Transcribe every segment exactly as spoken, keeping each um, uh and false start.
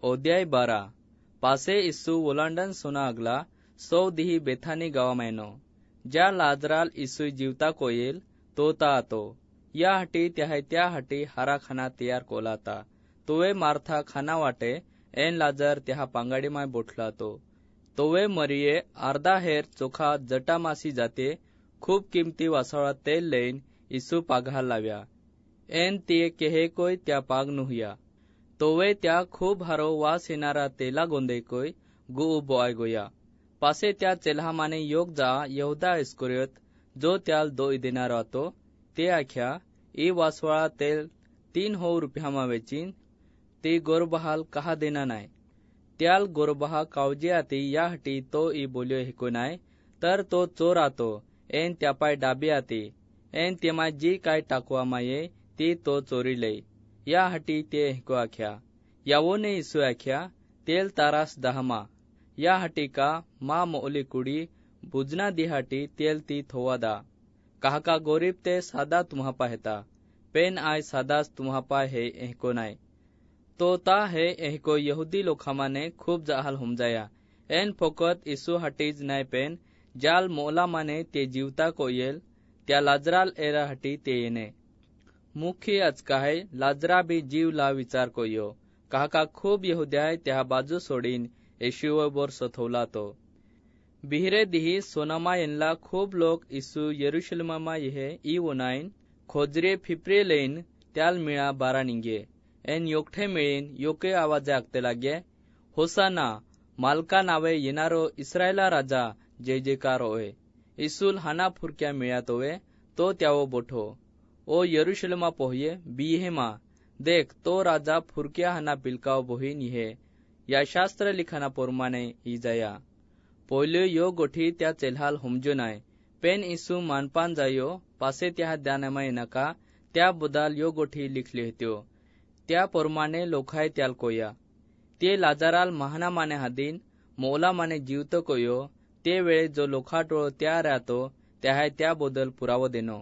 अध्याय बारा पासे इस्सू ओलांडन सोना अगला सौ दिही बेथानी गावा मैनो ज्या लाजराल इस्सू जीवता कोयेल तो ता आतो या हटी त्या त्या हटी हारा खाना तयार कोलाता तोवे मार्था खाना वाटे एन लाजर त्या पांगाडी माय बोठला तो तोवे मरिये अर्धा हेर चोखा जटामासी जाते खूप किमती वासळा तेल लेन इस्सू पाघाल लाव्या एन ते केहे कोय त्या पाग नुहया तोवे त्या खूप हारो वास येणारा तेला गोंदेकोय गु बोआय गोया पासे त्या चेल्हामाने योग जा यहुदा इस्करियोत जो त्याल दो देणार होतो ते आख्या ई वासवाळा तेल तीन हो रुपयामा वेचीन ते गोरबहाल कहा देना नाय त्याल गोरबहा कावजे आती या हटी तो ई बोल्यो हेको नाय तर तो चोर आतो एन त्यापाय डाबी आती एन तेमा जी काय टाकवा माये ती तो चोरी लई या हटी ते हेको आख्या यावोने इसु आख्या तेल तारास दहमा या हटी का मा मोली कुडी बुजना दिहाटी तेल ती थोवादा कहा का गोरीब ते सादा तुम्हा पाहता पेन आय सादास तुम्हा पाय हे एहको नाय तो ता हे एहको यहुदी लोकामाने खूप जहाल हुमजाया एन फोकत इसु हटीज नाय पेन जाल मोला माने ते जीवता को येल त्या लाजराल एरा हटी ते येने मुखी अचकाय लाजरा भी जीव ला विचार को यो कहा का खूप यहुद्याय त्या बाजू सोडीन येशुव बोर सथवला तो बिहरे दिही सोनामा येनला खूप लोक इसू यरुशलेमा ये ई वनाइन खोजरे फिपरे लेन त्याल मिळा बारा निंगे एन योगठे मिळीन योके आवाजे आगते लागे होसाना मालका नावे येणारो इस्रायला राजा जय जयकार होय इसूल हाना फुरक्या मिळ्यात होय तो त्यावो बोठो ओ यरुशलेमा पोहये बीहेमा देख तो राजा फुरक्या हाना पिलकाव बोहीन ये या शास्त्र लिखाना पोरमाने ही जाया पोल्यो यो गोठी त्या चेल्हाल हुमजो नाय पेन इसू मानपान जायो पासे त्या ध्यानमा नका त्या बदाल यो गोठी लिखली होत्यो त्या पोरमाने लोखाय त्याल कोया ते लाजाराल महाना माने हादीन मोला माने जीवतो कोयो ते वेळे जो लोखाटोळ त्या राहतो त्या त्या बदल पुरावो देनो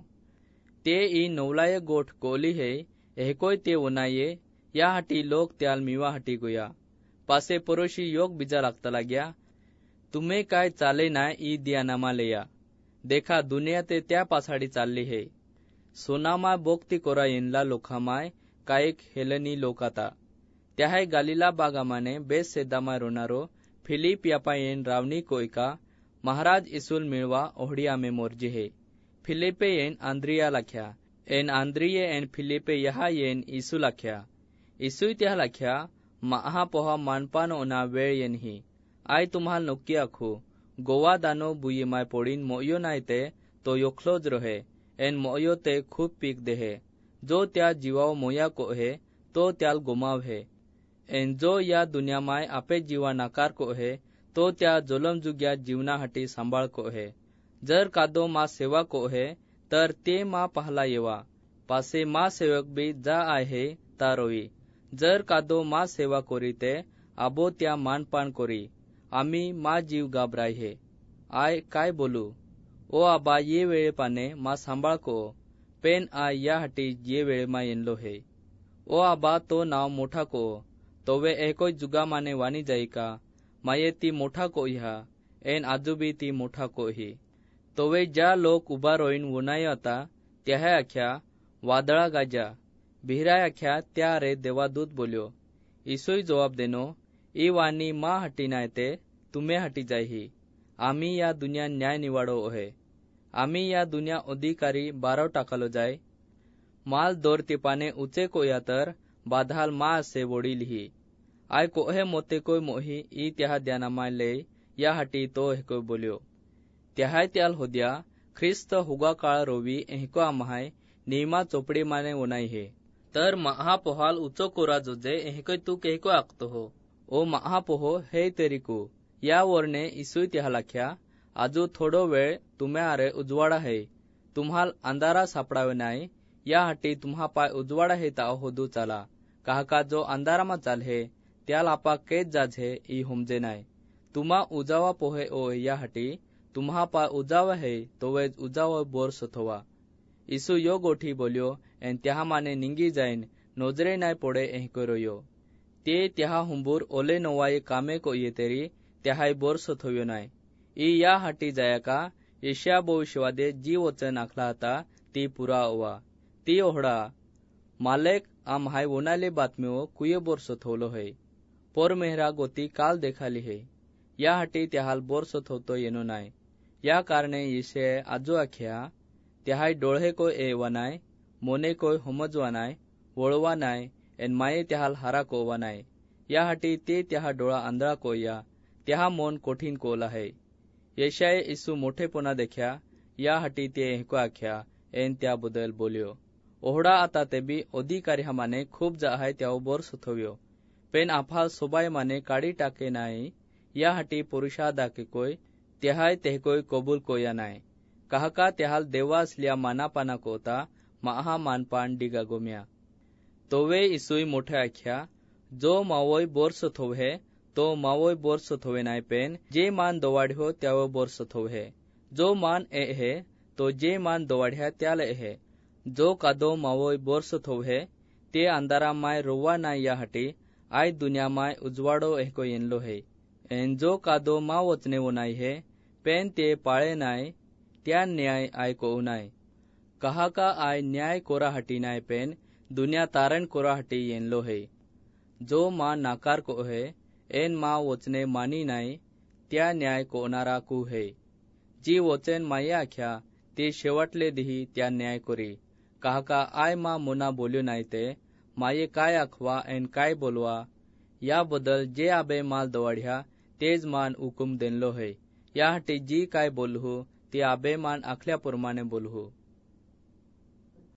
ते ई नवलाय गोठ कोली हे एहकोय ते वनाये या हटी लोक त्याल मिवा हटी गोया पासे परोशी योग बीजा लागता लाग्या तुम्हे काय चाले नाय ई दियानामा लेया देखा दुनिया ते त्या पासाडी चालली हे सोनामा बोक्ती कोरा येनला लोकामाय कायक हेलनी लोकाता त्याहाय गालीला बागामाने बेस सेदामाय रोनारो फिलिप यापा येन रावनी कोयका महाराज इसूल मिळवा ओहडी आमे मोर्जी हे फिलिपे येन आंद्रिया लाख्या एन आंद्रिये एन फिलिपे यहा येन इसू लाख्या इसू त्या लाख्या महा पोहा मानपान ओना वेळ येन ही आय तुम्हाल नोक्की आखू गोवा दानो बुई माय पोडीन मोयो नायते तो योखलोज रहे एन मोयो ते खूप पीक देहे जो त्या जीवाव मोया को है तो त्याल गोमाव है एन जो या दुनिया माय आपे जीवा नाकार को है तो त्या जोलम जुग्या जीवना हटी सांभाळ को है जर कादो मा सेवा को है तर ते मा पहला येवा पासे मा सेवक भी जा आहे तारोई जर कादो मा सेवा कोरी ते आबो त्या मानपान कोरी आम्ही मा जीव गाबराय हे आय काय बोलू ओ आबा ये वेळे पाने मा सांभाळ को पेन आय या हटी ये वेळे मा येनलो हे ओ आबा तो नाव मोठा को तोवे एकोय जुगा माने वानी जाई का माये ती मोठा को ह्या एन आजूबी ती मोठा को ही तोवे ज्या लोक उभा रोईन वनाय आता त्या आख्या वादळा गाजा बिहराय आख्या त्या रे देवादूत बोल्यो इसोय जवाब देनो ई वानी मा हटी नाय ते तुम्हे हटी जाय ही आम्ही या दुनिया न्याय निवाडो है आम्ही या दुनिया अधिकारी बाराव टाकालो जाय माल दोर तिपाने उचे कोया तर बाधाल मा असे वोडील ही आय कोहे मोते कोय मोही ई त्या ध्यानामाय ले या हटी तो हेको बोल्यो त्याहाय त्याल होद्या ख्रिस्त हुगा काळ रोवी एहको आम्हाय नियमा चोपडी माने वनाई हे तर महापोहाल उचो कोरा जोजे एहको तू केहको आकतो हो ओ महापोहो हे तेरिकू या वरने इसू त्या लाख्या आजू थोडो वेळ तुम्हा आरे उजवाडा है तुम्हाल अंधारा सापडावे नाय या हटी तुम्हा पाय उजवाडा हे ता होदू चाला कहा का जो अंधारामा चाल हे त्या लापा केत जाज हे ई हुमजे नाय तुम्हा उजावा पोहे ओ या हटी तुम्हा पाय उजावा है तो वे उजावा बोर सथोवा इसू यो गोठी बोल्यो एन त्या माने निंगी जाईन नोजरे नाय पोडे एह करो यो ते त्या हुंबूर ओले नोवाये कामे को येतेरी त्याहाय बोर्स थोव्यो नाय ई या हाटी जाया का यशया भविष्यवादे जी वचन आखला होता ती पुरा ओवा ती ओहडा मालेक आम हाय वोनाले बातम्यो कुये बोर्स थोवलो है पोर मेहरा गोती काल देखाली है या हाटी त्याहाल बोर्स थोवतो येनो नाय या कारणे यशे आजो आख्या त्याहाय डोळे को एवा नाय मोने को हमजवा नाय वळवा नाय एन माये त्याहाल हारा कोवा नाय या हाटी ते त्याहा डोळा आंधळा कोया त्याहा मन कठीण कोला है यशाय इसू मोठेपणा देख्या या हाटी ते हेको आख्या एन त्या बदल बोल्यो ओहडा आता ते बी अधिकारी माने खूब जाहाय त्या बोर्स थोव्यो पेन आफाल सोबाय माने काडी टाके नाय या हाटी पुरुषा दाके कोय त्याहाय तेहकोय कबूल कोया नाय काहका त्याहाल देवा असल्या मानापाना कोता महा मानपान डिगा गोम्या तोवे इसुई मोठे आख्या जो मावोय बोर्स थोवे तो मावोय बोर्स थोवे नाय पेन जे मान दोवाड्यो त्याव बोर्स थोवे जो मान ए है तो जे मान दोवाड्या त्याले है जो कादो मावोय बोर्स थोवे ते अंधारा माय रोवा नाय या हाटी आय दुनिया माय उजवाडो एहको येनलो है एन जो कादो मा वचने वो नाय है पेन ते पाळे नाय त्या न्याय आय को नाय काहाका आय न्याय कोरा हाटी नाय पेन दुनिया तारण कोरा हाटी येनलो है जो मा नाकार को है एन मा वचने मानी नाय त्या न्याय कोनारा कु है जी वचन माये आख्या ते शेवटले दिही त्या न्याय कोरी काहका आय मा मोना बोल्यो नाय ते माये काय आखवा एन काय बोलवा या बदल जे आबे माल दवाड्या तेज मान हुकुम देनलो है या हाटी जी काय बोलहू ते आबे मान आखल्या प्रमाणे बोलहू